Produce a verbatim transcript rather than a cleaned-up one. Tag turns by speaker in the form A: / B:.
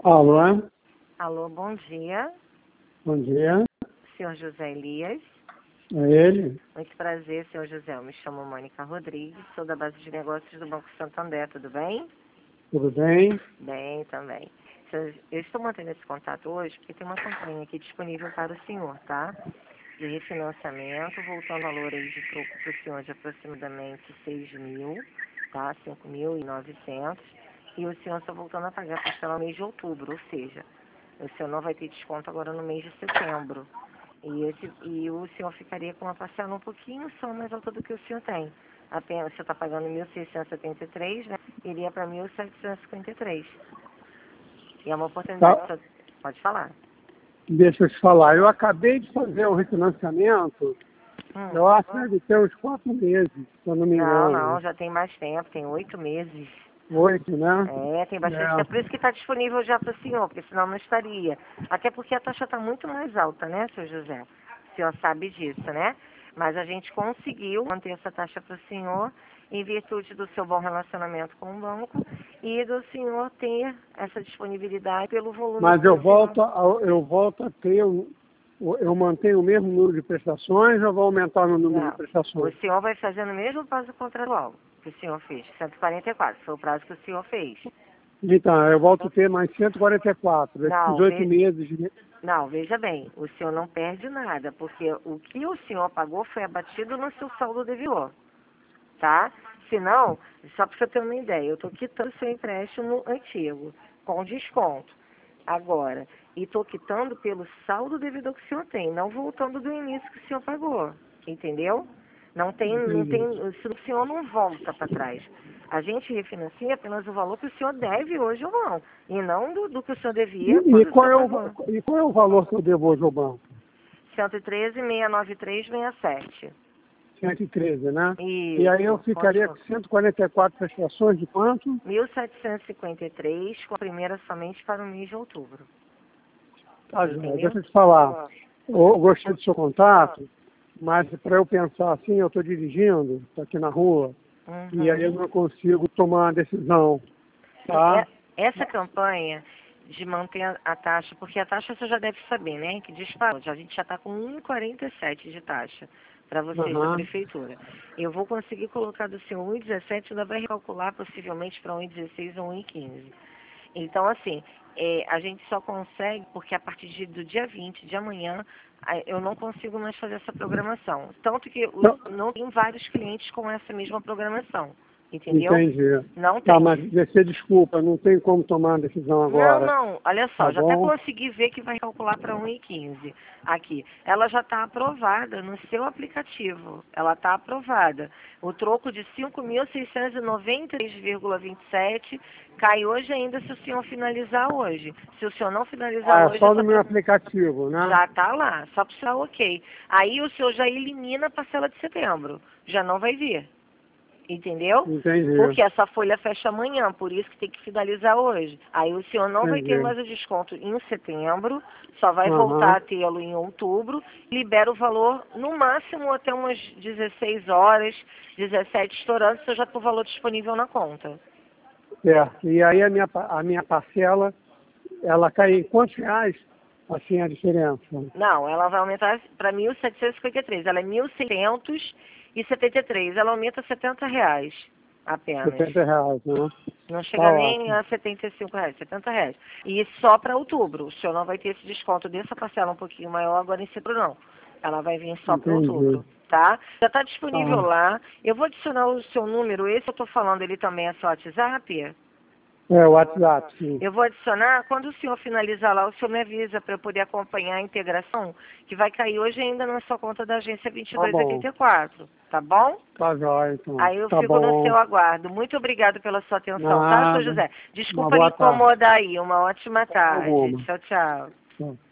A: Alô, é?
B: Alô, bom dia.
A: Bom dia.
B: Senhor José Elias.
A: É ele?
B: Muito prazer, senhor José. Eu me chamo Mônica Rodrigues, sou da base de negócios do Banco Santander, tudo bem?
A: Tudo bem?
B: Bem, também. Senhor, eu estou mantendo esse contato hoje porque tem uma campanha aqui disponível para o senhor, tá? De refinanciamento, voltando ao valor aí de troco para o senhor de aproximadamente seis mil, tá? cinco mil e novecentos. E o senhor está voltando a pagar a parcela no mês de outubro, ou seja, o senhor não vai ter desconto agora no mês de setembro. E, esse, e o senhor ficaria com uma parcela um pouquinho só mais alta do que o senhor tem. Apenas, o senhor está pagando mil seiscentos e setenta e três, né? Iria para mil setecentos e cinquenta e três. E é uma oportunidade...
A: Tá.
B: Só... Pode falar.
A: Deixa eu te falar. Eu acabei de fazer o refinanciamento.
B: Hum.
A: Eu acho que deve ter uns quatro meses, se eu não me
B: Não,
A: engano.
B: não, já tem mais tempo, tem oito meses.
A: Oito, né?
B: É, tem bastante
A: É.
B: tempo. Por isso que está disponível já para o senhor, porque senão não estaria. Até porque a taxa está muito mais alta, né, senhor José? O senhor sabe disso, né? Mas a gente conseguiu manter essa taxa para o senhor em virtude do seu bom relacionamento com o banco e do senhor ter essa disponibilidade pelo volume
A: Mas
B: que
A: eu
B: o senhor...
A: volto, a, eu volto a ter, um- eu mantenho o mesmo número de prestações ou vou aumentar o número de
B: Não, o
A: prestações?
B: senhor vai fazendo o mesmo prazo contratual que o senhor fez, cento e quarenta e quatro, foi o prazo que o senhor fez.
A: Então, eu volto a ter mais cento e quarenta e quatro, esses
B: Não,
A: oito
B: ve...
A: meses. de-
B: Não, veja bem, o senhor não perde nada, porque o que o senhor pagou foi abatido no seu saldo devedor, tá? Se não, só para você ter uma ideia, eu estou quitando o seu empréstimo antigo, com desconto, agora, e estou quitando pelo saldo devedor que o senhor tem, não voltando do início que o senhor pagou, entendeu? Não tem, não tem,
A: Entendi.
B: o senhor não volta para trás. A gente refinancia apenas o valor que o senhor deve hoje ou não, e não do, do que o senhor devia
A: E, e
B: quando o
A: qual
B: senhor
A: é o,
B: pagou.
A: e qual é o valor que eu devo hoje ao banco?
B: cento e treze, seiscentos e noventa e três, sessenta e sete.
A: cento e treze, né?
B: Isso,
A: E aí eu
B: com
A: ficaria com
B: desconto.
A: cento e quarenta e quatro prestações de quanto?
B: mil setecentos e cinquenta e três, com a primeira somente para o mês de outubro.
A: Tá,
B: Você
A: joia.
B: entendeu?
A: Deixa eu te falar. Eu gostei do seu contato, mas para eu pensar assim, eu estou dirigindo, estou aqui na rua, e aí eu
B: Uhum.
A: não consigo tomar uma decisão, tá?
B: É- Essa campanha de manter a a taxa, porque a taxa você já deve saber, né? Que disparou. Já, a gente já está com um vírgula quarenta e sete de taxa para vocês da
A: Aham.
B: prefeitura. Eu vou conseguir colocar do seu um vírgula dezessete, ainda vai recalcular possivelmente para um vírgula dezesseis ou um vírgula quinze. Então, assim, é, a gente só consegue, porque a partir de- do dia vinte, de amanhã, a- eu não consigo mais fazer essa programação. Tanto que os-
A: Então,
B: não tem vários clientes com essa mesma programação, entendeu?
A: entendi.
B: Não
A: Tá,
B: tem.
A: mas você desculpa, não tem como tomar uma decisão
B: Não,
A: agora,
B: não, olha
A: tá
B: só, já até
A: bom?
B: consegui ver que vai calcular para um vírgula quinze aqui. Ela já está aprovada no seu aplicativo, ela está aprovada. O troco de cinco mil seiscentos e noventa e três vírgula vinte e sete cai hoje ainda se o senhor finalizar hoje. Se o senhor não finalizar
A: Ah, é
B: hoje,
A: só
B: essa
A: no meu
B: pro-
A: aplicativo, né?
B: já está lá, só para o ok. Aí o senhor já elimina a parcela de setembro, já não vai vir. Entendeu?
A: Entendi,
B: Porque essa folha fecha amanhã, por isso que tem que finalizar hoje. Aí o senhor não vai ter
A: entendi.
B: mais o desconto em setembro, só vai voltar
A: Aham,
B: a tê-lo em outubro, libera o valor no máximo até umas dezesseis horas, dezessete estourando, você já tem o valor disponível na conta.
A: certo. E aí a minha, pa- a minha parcela, ela cai em quantos reais, assim, a diferença?
B: Não, ela vai aumentar para mil setecentos e cinquenta e três, ela é mil seiscentos e setenta e três, ela aumenta setenta reais apenas.
A: setenta reais, né?
B: Não
A: Tá
B: chega nem
A: ótimo.
B: a setenta e cinco reais, setenta reais. E só para outubro. O senhor não vai ter esse desconto dessa parcela um pouquinho maior agora em setembro, não. Ela vai vir só para
A: Entendi.
B: outubro, tá? Já está disponível
A: Tá.
B: lá. Eu vou adicionar o seu número, esse eu estou falando, ele também é seu WhatsApp?
A: É, o WhatsApp, sim.
B: Eu vou adicionar, quando o senhor finalizar lá, o senhor me avisa para eu poder acompanhar a integração, que vai cair hoje ainda na sua conta da agência
A: Tá bom.
B: vinte e dois oitenta e quatro, tá bom?
A: Tá jóia, então.
B: Aí eu
A: Tá
B: fico no
A: bom.
B: seu aguardo. Muito obrigada pela sua atenção, tá, senhor
A: Nada.
B: José?
A: Uma
B: Desculpa lhe
A: boa tarde.
B: incomodar aí. Uma ótima
A: Sem
B: tarde.
A: alguma.
B: Tchau, tchau.
A: Tchau.